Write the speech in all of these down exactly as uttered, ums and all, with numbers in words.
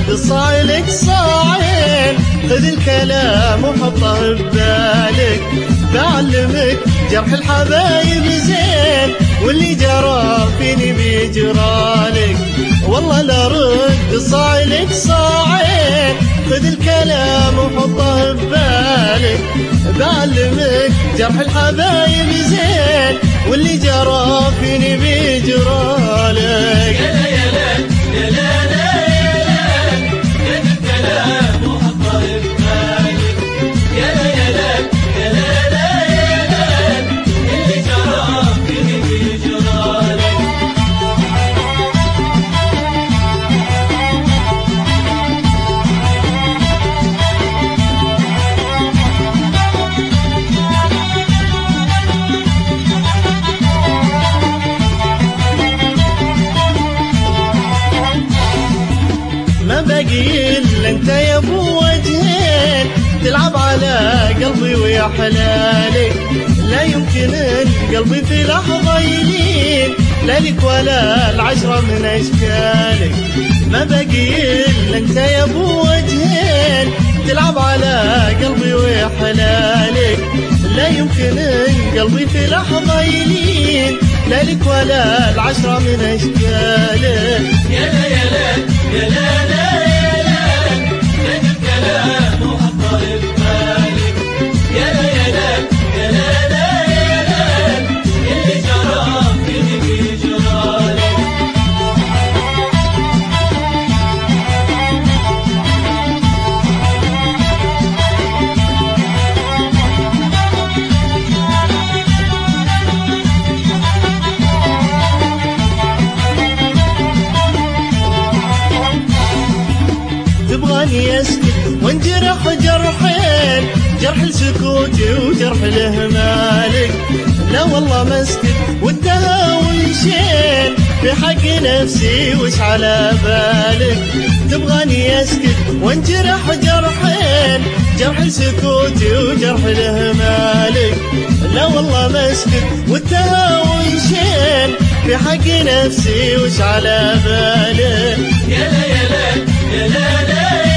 صاعلك صاعين، خذ الكلام وحطه ببالك، بعلمك جرح الحبايب زين، واللي جرى فيني بيجرالك. والله لا رد صاعلك صاعين، خذ الكلام وحطه ببالك، بعلمك جرح الحبايب زين، واللي جرى فيني بيجرالك. يلا يلا يلا باقي الا انت يا ابو وجهين، تلعب على قلبي ويا حلالك، لا يمكن قلبي في لحظة يلين، لا لك ولا العشرة من اشكالك. ما باقي الا انت يا ابو وجهين، تلعب على قلبي ويا حلالك، لا يمكن قلبي في لحظة يلين، لا لك ولا العشرة من اشكالك. يلا يلا يلا تبغاني اسكت وانجرح جرحين، جرح لسكوتي وجرح لهمالك، لا والله ما اسكت والتهاون شين، في حق نفسي وش على بالك. تبغاني اسكت وانجرح جرحين، جرح لسكوتي وجرح لهمالك، لا والله ما اسكت والتهاون شين، في حق نفسي وش على بالك. يلا يلا يلا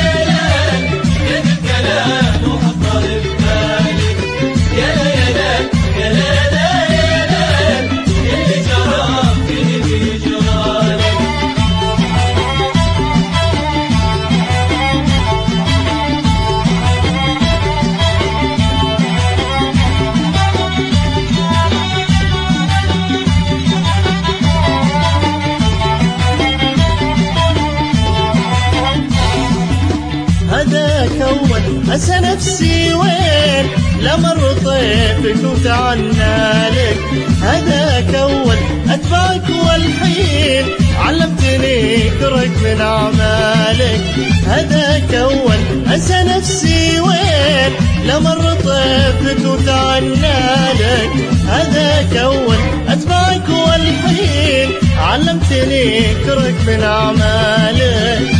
هذاك أول أنسى نفسي وين، لمر طيفك وتعنالك، هذاك أول أتبعك والحين، علمتني كرك من أعمالك. هذاك أول أنسى نفسي وين، لمر طيفك وتعنالك، هذاك أول أتبعك والحين، علمتني كرك من أعمالك.